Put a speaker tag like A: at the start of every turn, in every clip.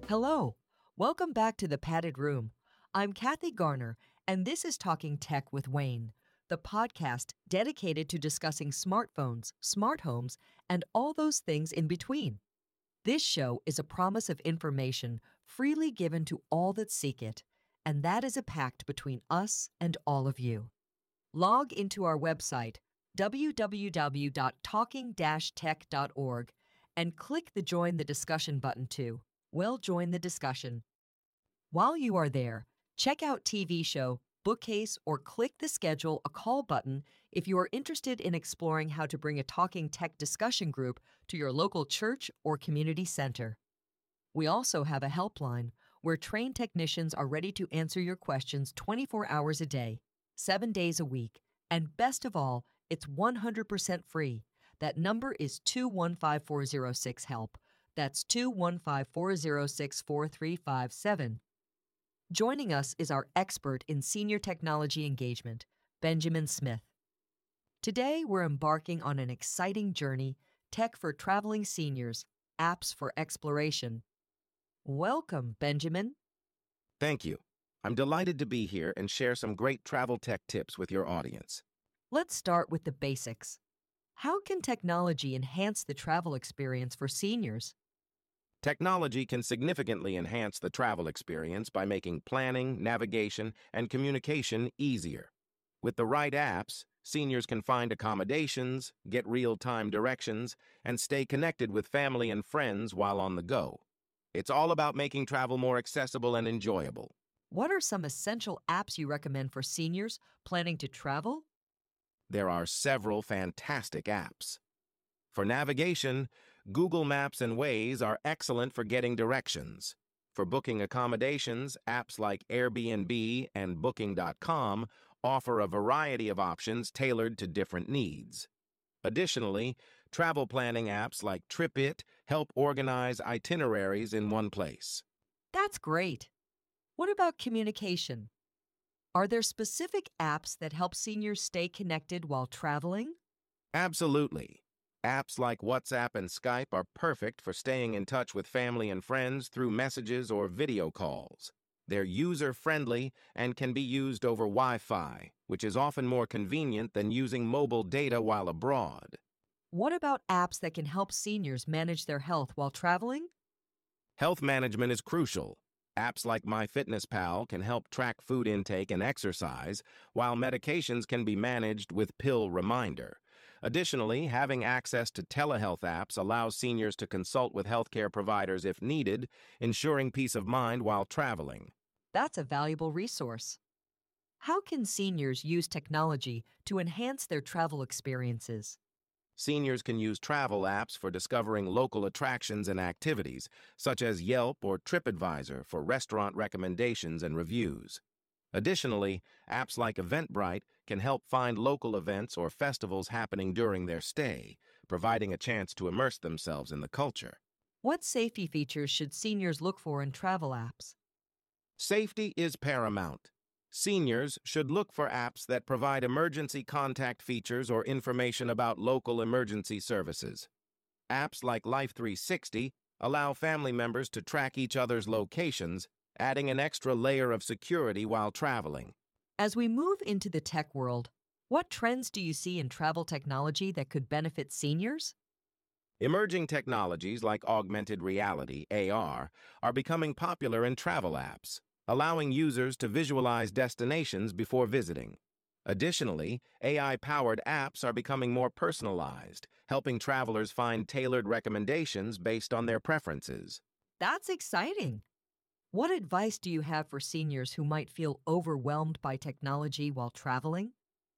A: Hello. Welcome back to the Padded Room. I'm Kathy Garner, and this is Talking Tech with Wayne, the podcast dedicated to discussing smartphones, smart homes, and all those things in between. This show is a promise of information freely given to all that seek it, and that is a pact between us and all of you. Log into our website, www.talking-tech.org, and click the Join the Discussion button to, well, join the discussion. While you are there, check out TV show, Bookcase, or click the Schedule a Call button if you are interested in exploring how to bring a Talking Tech discussion group to your local church or community center. We also have a helpline where trained technicians are ready to answer your questions 24 hours a day, 7 days a week, and best of all, it's 100% free. That number is 215-406-HELP. That's 215-406-4357. Joining us is our expert in senior technology engagement, Benjamin Smith. Today, we're embarking on an exciting journey, Tech for Traveling Seniors, Apps for Exploration. Welcome, Benjamin.
B: Thank you. I'm delighted to be here and share some great travel tech tips with your audience.
A: Let's start with the basics. How can technology enhance the travel experience for seniors?
B: Technology can significantly enhance the travel experience by making planning, navigation, and communication easier. With the right apps, seniors can find accommodations, get real-time directions, and stay connected with family and friends while on the go. It's all about making travel more accessible and enjoyable.
A: What are some essential apps you recommend for seniors planning to travel?
B: There are several fantastic apps. For navigation, Google Maps and Waze are excellent for getting directions. For booking accommodations, apps like Airbnb and Booking.com offer a variety of options tailored to different needs. Additionally, travel planning apps like TripIt help organize itineraries in one place.
A: That's great. What about communication? Are there specific apps that help seniors stay connected while traveling?
B: Absolutely. Apps like WhatsApp and Skype are perfect for staying in touch with family and friends through messages or video calls. They're user-friendly and can be used over Wi-Fi, which is often more convenient than using mobile data while abroad.
A: What about apps that can help seniors manage their health while traveling?
B: Health management is crucial. Apps like MyFitnessPal can help track food intake and exercise, while medications can be managed with Pill Reminder. Additionally, having access to telehealth apps allows seniors to consult with healthcare providers if needed, ensuring peace of mind while traveling.
A: That's a valuable resource. How can seniors use technology to enhance their travel experiences?
B: Seniors can use travel apps for discovering local attractions and activities, such as Yelp or TripAdvisor for restaurant recommendations and reviews. Additionally, apps like Eventbrite can help find local events or festivals happening during their stay, providing a chance to immerse themselves in the culture.
A: What safety features should seniors look for in travel apps?
B: Safety is paramount. Seniors should look for apps that provide emergency contact features or information about local emergency services. Apps like Life360 allow family members to track each other's locations, adding an extra layer of security while traveling.
A: As we move into the tech world, what trends do you see in travel technology that could benefit seniors?
B: Emerging technologies like augmented reality, AR, are becoming popular in travel apps, allowing users to visualize destinations before visiting. Additionally, AI-powered apps are becoming more personalized, helping travelers find tailored recommendations based on their preferences.
A: That's exciting. What advice do you have for seniors who might feel overwhelmed by technology while traveling?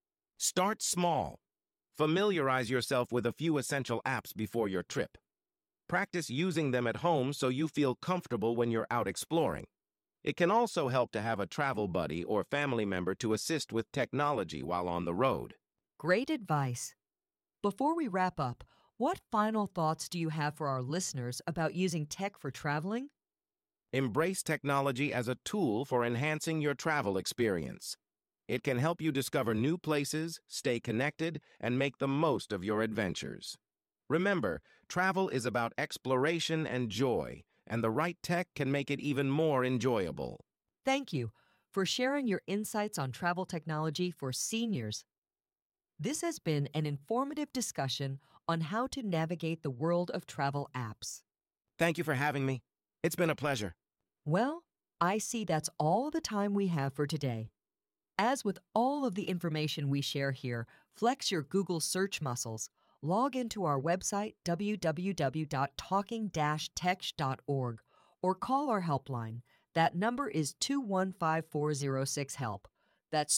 B: Start small. Familiarize yourself with a few essential apps before your trip. Practice using them at home so you feel comfortable when you're out exploring. It can also help to have a travel buddy or family member to assist with technology while on the road.
A: Great advice. Before we wrap up, what final thoughts do you have for our listeners about using tech for traveling?
B: Embrace technology as a tool for enhancing your travel experience. It can help you discover new places, stay connected, and make the most of your adventures. Remember, travel is about exploration and joy, and the right tech can make it even more enjoyable.
A: Thank you for sharing your insights on travel technology for seniors. This has been an informative discussion on how to navigate the world of travel apps.
B: Thank you for having me. It's been a pleasure.
A: Well, I see that's all the time we have for today. As with all of the information we share here, flex your Google search muscles. Log into our website, www.talking-tech.org, or call our helpline. That number is 215-406-HELP. That's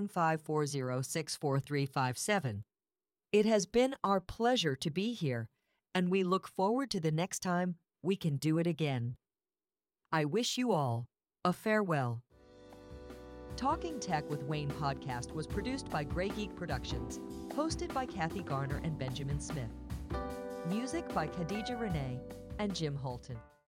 A: 215-406-4357. It has been our pleasure to be here, and we look forward to the next time we can do it again. I wish you all a farewell. Talking Tech with Wayne podcast was produced by Grey Geek Productions, hosted by Kathy Garner and Benjamin Smith. Music by Khadija Renee and Jim Holton.